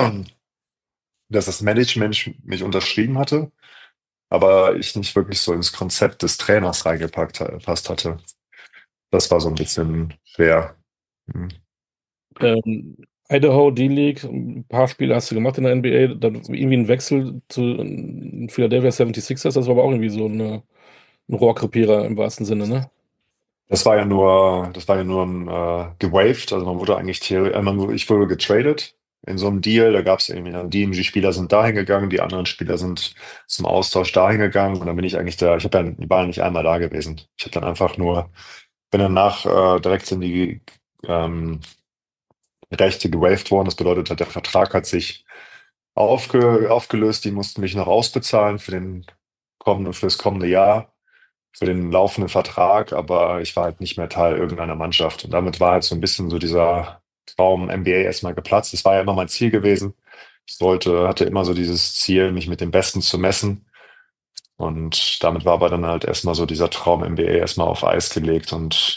dass das Management mich unterschrieben hatte, aber ich nicht wirklich so ins Konzept des Trainers reingepackt ha- passt hatte. Das war so ein bisschen schwer. Hm. Ähm, Idaho, D-League, ein paar Spiele hast du gemacht in der N B A, dann irgendwie ein Wechsel zu äh, Philadelphia seventy-sixers, das war aber auch irgendwie so eine, ein Rohrkrepierer im wahrsten Sinne, ne? Das war ja nur, das war ja nur ein, äh, gewaved, also man wurde eigentlich theoretisch, äh, man, ich wurde getradet in so einem Deal, da gab es irgendwie dann die, die Spieler sind dahin gegangen, die anderen Spieler sind zum Austausch dahin gegangen und dann bin ich eigentlich da, ich habe ja, ich war ja nicht einmal da gewesen. Ich habe dann einfach nur, bin danach äh, direkt in die ähm, Rechte gewaved worden. Das bedeutet, halt, der Vertrag hat sich aufge, aufgelöst, die mussten mich noch ausbezahlen für den kommenden, für das kommende Jahr, für den laufenden Vertrag, aber ich war halt nicht mehr Teil irgendeiner Mannschaft. Und damit war halt so ein bisschen so dieser Traum N B A erstmal geplatzt. Das war ja immer mein Ziel gewesen. Ich wollte, hatte immer so dieses Ziel, mich mit den Besten zu messen. Und damit war aber dann halt erstmal so dieser Traum N B A erstmal auf Eis gelegt. Und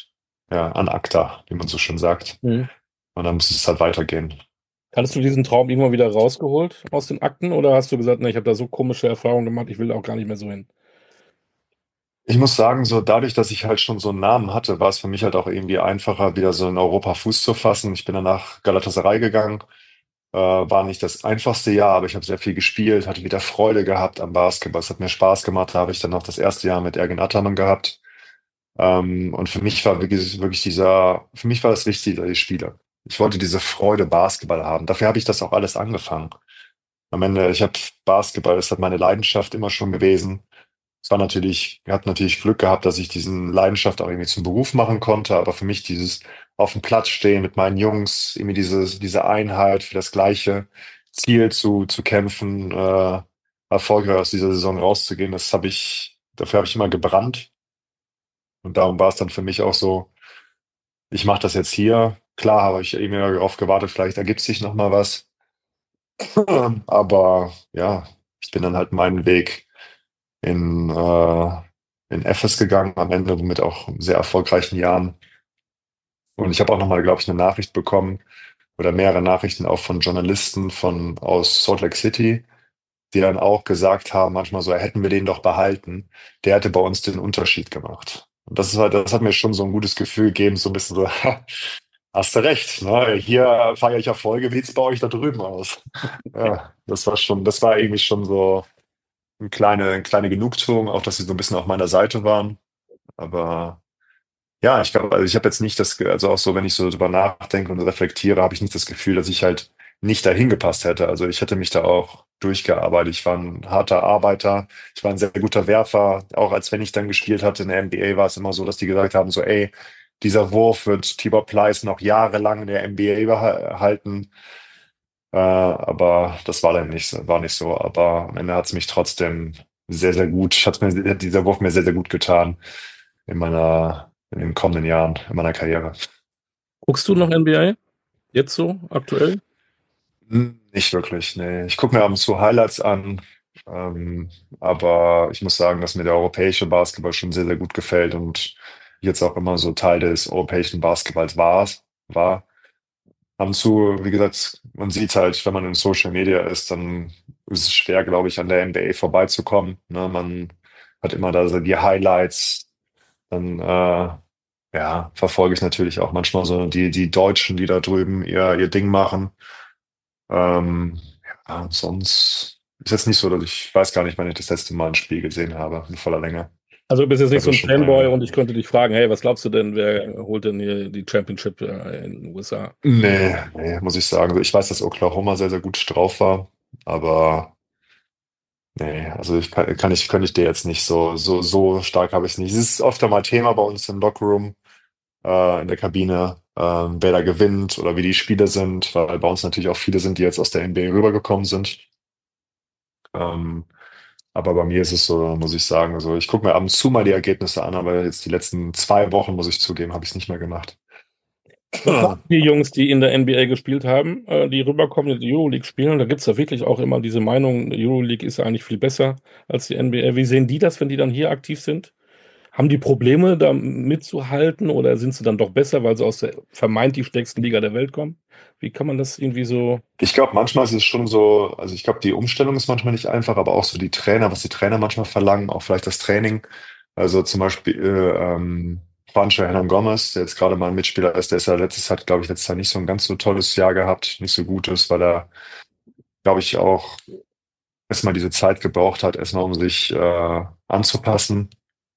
ja, an acta, wie man so schön sagt. Mhm. Und dann muss es halt weitergehen. Hattest du diesen Traum irgendwann wieder rausgeholt aus den Akten oder hast du gesagt, ne, ich habe da so komische Erfahrungen gemacht, ich will da auch gar nicht mehr so hin? Ich muss sagen, so dadurch, dass ich halt schon so einen Namen hatte, war es für mich halt auch irgendwie einfacher, wieder so in Europa Fuß zu fassen. Ich bin dann nach Galatasaray gegangen. Äh, war nicht das einfachste Jahr, aber ich habe sehr viel gespielt, hatte wieder Freude gehabt am Basketball. Es hat mir Spaß gemacht. Da habe ich dann noch das erste Jahr mit Ergin Ataman gehabt. Ähm, und für mich war wirklich, wirklich dieser, für mich war das wichtig, die Spiele. Ich wollte diese Freude Basketball haben. Dafür habe ich das auch alles angefangen. Am Ende, ich habe Basketball, das hat meine Leidenschaft immer schon gewesen. Es war natürlich, ich habe natürlich Glück gehabt, dass ich diesen Leidenschaft auch irgendwie zum Beruf machen konnte, aber für mich dieses auf dem Platz stehen mit meinen Jungs, irgendwie diese, diese Einheit für das gleiche Ziel zu, zu kämpfen, äh, erfolgreich aus dieser Saison rauszugehen, das habe ich, dafür habe ich immer gebrannt. Und darum war es dann für mich auch so, ich mache das jetzt hier. Klar habe ich irgendwie darauf gewartet, vielleicht ergibt sich noch mal was. Aber ja, ich bin dann halt meinen Weg in, äh, in Efes gegangen, am Ende mit auch sehr erfolgreichen Jahren. Und ich habe auch nochmal, glaube ich, eine Nachricht bekommen oder mehrere Nachrichten auch von Journalisten von aus Salt Lake City, die dann auch gesagt haben, manchmal so, hätten wir den doch behalten, der hätte bei uns den Unterschied gemacht. Und das ist halt, das hat mir schon so ein gutes Gefühl gegeben, so ein bisschen so, hast du recht, ne? Hier feiere ich Erfolge, wie sieht's bei euch da drüben aus? Ja, das war schon, das war irgendwie schon so eine kleine, eine kleine Genugtuung, auch dass sie so ein bisschen auf meiner Seite waren. Aber ja, ich glaube, also ich habe jetzt nicht das, Ge- also auch so, wenn ich so drüber nachdenke und reflektiere, habe ich nicht das Gefühl, dass ich halt nicht dahin gepasst hätte. Also ich hätte mich da auch durchgearbeitet. Ich war ein harter Arbeiter, ich war ein sehr guter Werfer. Auch als wenn ich dann gespielt hatte in der N B A, war es immer so, dass die gesagt haben, so, ey, dieser Wurf wird Tibor Pleiss noch jahrelang in der N B A behalten. Äh, aber das war dann nicht, so- war nicht so. Aber am Ende hat es mich trotzdem sehr, sehr gut, hat mir, hat dieser Wurf mir sehr, sehr gut getan in meiner, in den kommenden Jahren, in meiner Karriere. Guckst du noch N B A? Jetzt so, aktuell? Hm, nicht wirklich, nee. Ich gucke mir ab und zu Highlights an, ähm, aber ich muss sagen, dass mir der europäische Basketball schon sehr, sehr gut gefällt und jetzt auch immer so Teil des europäischen Basketballs war, war. Ab und zu, wie gesagt, man sieht halt, wenn man in Social Media ist, dann ist es schwer, glaube ich, an der N B A vorbeizukommen. Ne? Man hat immer da so die Highlights. Dann äh, ja, verfolge ich natürlich auch manchmal so die, die Deutschen, die da drüben ihr, ihr Ding machen. Ähm, ja, sonst ist jetzt nicht so, dass ich weiß gar nicht, wann ich das letzte Mal ein Spiel gesehen habe, in voller Länge. Also du bist jetzt Ich nicht glaube, so das ein ist schon Fanboy lange. und ich könnte dich fragen, hey, was glaubst du denn, wer holt denn hier die Championship äh, in den U S A? Nee, nee, muss ich sagen. Also ich weiß, dass Oklahoma sehr, sehr gut drauf war, aber nee, also ich kann, kann ich, könnte ich dir jetzt nicht so, so, so stark habe ich es nicht. Es ist oft einmal Thema bei uns im Lockerroom, äh, in der Kabine, ähm, wer da gewinnt oder wie die Spiele sind, weil bei uns natürlich auch viele sind, die jetzt aus der N B A rübergekommen sind. Ähm, aber bei mir ist es so, muss ich sagen, also ich gucke mir ab und zu mal die Ergebnisse an, aber jetzt die letzten zwei Wochen, muss ich zugeben, habe ich es nicht mehr gemacht. Was machen die Jungs, die in der N B A gespielt haben, äh, die rüberkommen, die die Euroleague spielen? Da gibt es ja wirklich auch immer diese Meinung, die Euroleague ist ja eigentlich viel besser als die N B A. Wie sehen die das, wenn die dann hier aktiv sind? Haben die Probleme, da mitzuhalten oder sind sie dann doch besser, weil sie aus der vermeintlich stärksten Liga der Welt kommen? Wie kann man das irgendwie so? Ich glaube, manchmal ist es schon so, also ich glaube, die Umstellung ist manchmal nicht einfach, aber auch so die Trainer, was die Trainer manchmal verlangen, auch vielleicht das Training. Also zum Beispiel äh, ähm, Juancho Hernan Gomez, der jetzt gerade mal ein Mitspieler ist, der ist ja letztes, hat, glaube ich, letztes Jahr nicht so ein ganz so tolles Jahr gehabt, nicht so gutes, weil er, glaube ich, auch erstmal diese Zeit gebraucht hat, erstmal um sich äh, anzupassen.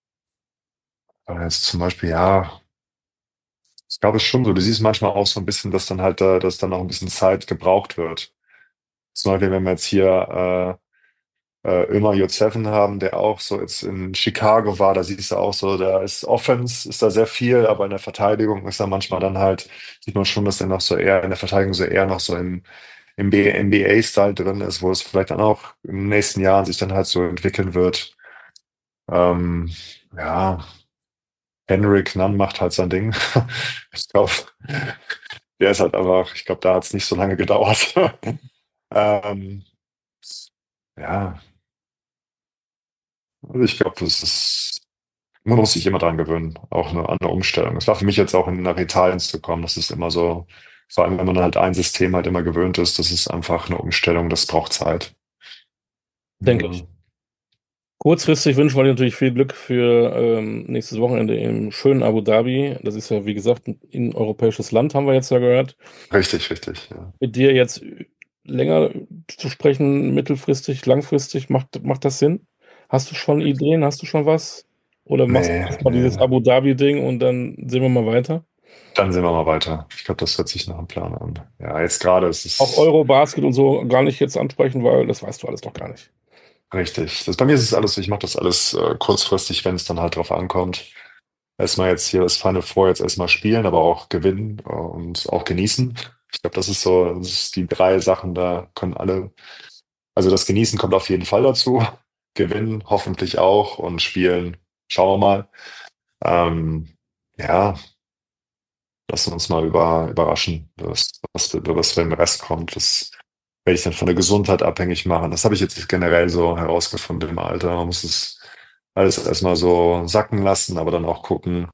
Aber jetzt zum Beispiel, ja, ich glaube es schon so, du siehst manchmal auch so ein bisschen, dass dann halt, äh, dass dann noch ein bisschen Zeit gebraucht wird. Zum Beispiel, wenn wir jetzt hier äh, äh, Ömer Yurtseven haben, der auch so jetzt in Chicago war, da siehst du auch so, da ist Offense, ist da sehr viel, aber in der Verteidigung ist da manchmal dann halt, sieht man schon, dass er noch so eher in der Verteidigung so eher noch so im, im B- N B A-Style drin ist, wo es vielleicht dann auch in den nächsten Jahren sich dann halt so entwickeln wird. Ähm, ja, Henrik Nunn macht halt sein Ding. Ich glaube, der ist halt einfach, ich glaube, da hat es nicht so lange gedauert. Ähm, ja, also ich glaube, das ist. Man muss sich immer dran gewöhnen, auch eine andere Umstellung. Es war für mich jetzt auch nach Italien zu kommen, das ist immer so, vor allem wenn man halt ein System halt immer gewöhnt ist, das ist einfach eine Umstellung, das braucht Zeit. Denke ich. Ja. Kurzfristig wünschen wir dir natürlich viel Glück für ähm, nächstes Wochenende im schönen Abu Dhabi. Das ist ja, wie gesagt, ein europäisches Land, haben wir jetzt ja gehört. Richtig, richtig, ja. Mit dir jetzt länger zu sprechen, mittelfristig, langfristig, macht, macht das Sinn? Hast du schon Ideen? Hast du schon was? Oder machst du Nee, erstmal dieses nee. Abu Dhabi-Ding und dann sehen wir mal weiter? Dann sehen wir mal weiter. Ich glaube, das hört sich nach einem Plan an. Ja, jetzt gerade ist Auch es Eurobasket und so gar nicht jetzt ansprechen, weil das weißt du alles doch gar nicht. richtig. Das, bei mir ist es alles, ich mache das alles äh, kurzfristig, wenn es dann halt drauf ankommt. Erstmal jetzt hier das Final Four jetzt erstmal spielen, aber auch gewinnen äh, und auch genießen. Ich glaube, das ist so, das ist die drei Sachen, da können alle, also das Genießen kommt auf jeden Fall dazu. Gewinnen hoffentlich auch und spielen, schauen wir mal. Ähm, ja, lassen wir uns mal über, überraschen, was, was, was für den Rest kommt. Das werde ich dann von der Gesundheit abhängig machen. Das habe ich jetzt generell so herausgefunden im Alter. Man muss es alles erstmal so sacken lassen, aber dann auch gucken,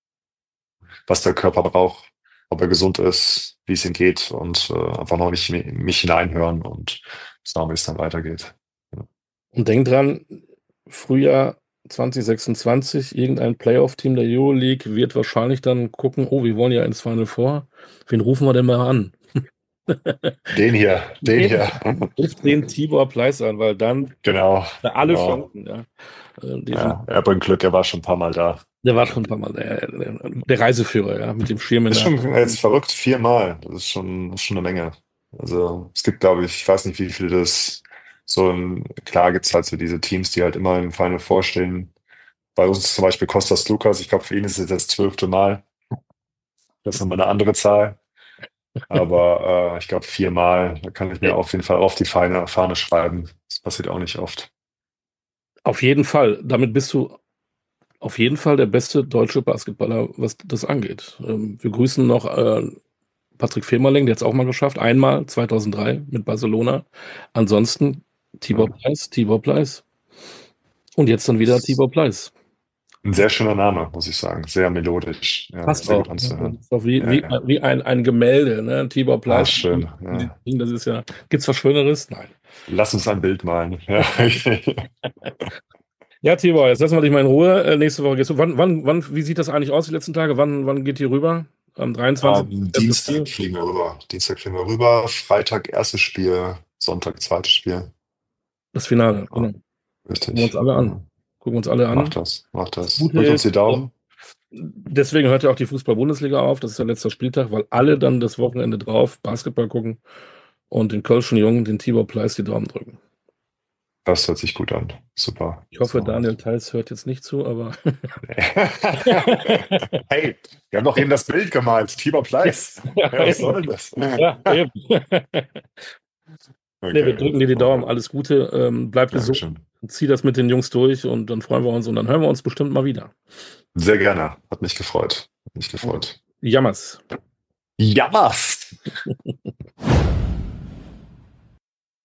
was der Körper braucht, ob er gesund ist, wie es ihm geht und äh, einfach noch nicht in mich hineinhören und schauen, wie es dann weitergeht. Ja. Und denk dran, Frühjahr zwanzig sechsundzwanzig, irgendein Playoff-Team der Euroleague wird wahrscheinlich dann gucken, oh, wir wollen ja ins Final Four. Wen rufen wir denn mal an? Den hier, den Den, hier. ruft den Tibor Pleiss an, weil dann Genau, hat er alle genau. Chancen, ja. Äh, diesen, Ja, er bringt Glück, er war schon ein paar Mal da. der war schon ein paar Mal der, der, der Reiseführer, ja, mit dem Schirm in Ist der schon Hand. jetzt verrückt, viermal. Das ist schon, das ist schon eine Menge. Also es gibt, glaube ich, ich weiß nicht, wie viele das so ein, klar gibt es halt so diese Teams, die halt immer im Final vorstehen. Bei uns ist zum Beispiel Kostas Lukas, ich glaube, für ihn ist es das zwölfte Mal. Das ist nochmal eine andere Zahl. Aber äh, ich glaube, viermal, da kann ich mir Äh, auf jeden Fall auf die Fahne, Fahne schreiben. Das passiert auch nicht oft. Auf jeden Fall. Damit bist du auf jeden Fall der beste deutsche Basketballer, was das angeht. Ähm, wir grüßen noch äh, Patrick Femerling, der hat es auch mal geschafft. Einmal, zweitausenddrei mit Barcelona. Ansonsten Tibor Ja. Pleiss, Tibor Pleiss. Und jetzt dann wieder Tibor Pleiss. Ein sehr schöner Name, muss ich sagen. Sehr melodisch. Ja, Passt sehr auch. gut Ne? Das anzuhören. ist doch wie, Ja, wie, ja. wie ein, ein Gemälde, ne? Tibor Ah, Pleiss. schön. Ja. Das ist ja. Gibt's was Schöneres? Nein. Lass uns ein Bild malen. Ja. Ja, Tibor, jetzt lassen wir dich mal in Ruhe. Äh, nächste Woche gehst du. Wann, wann, wann, wie sieht das eigentlich aus die letzten Tage? Wann, wann geht ihr rüber? Am dreiundzwanzigsten. Ähm, Erstes Dienstag Spiel? fliegen wir rüber. Dienstag fliegen wir rüber. Freitag erstes Spiel. Sonntag zweites Spiel. Das Finale, genau. Ja, Gucken wir uns richtig. alle Ja. an. Gucken wir uns alle Mach an. das. Mach Das das. Gute Drück uns ist, die Daumen. deswegen hört ja auch die Fußball-Bundesliga auf. Das ist der letzte Spieltag, weil alle dann das Wochenende drauf Basketball gucken und den Kölschen Jungen, den Tibor Pleiss, die Daumen drücken. Das hört sich gut an. Super. Ich Das hoffe, machen Daniel Theiss hört jetzt nicht zu, aber. wir. Hey, wir haben doch eben das Bild gemalt. Tibor Ja, Pleiss. ja, Ja, was eben. soll das? Ja, eben. Nee, wir Okay. drücken dir die Daumen. Alles Gute. Ähm, bleib gesund. Dankeschön. Zieh das mit den Jungs durch und dann freuen wir uns und dann hören wir uns bestimmt mal wieder. Sehr gerne. Hat mich gefreut. Hat mich gefreut. Jammers. Ja, was?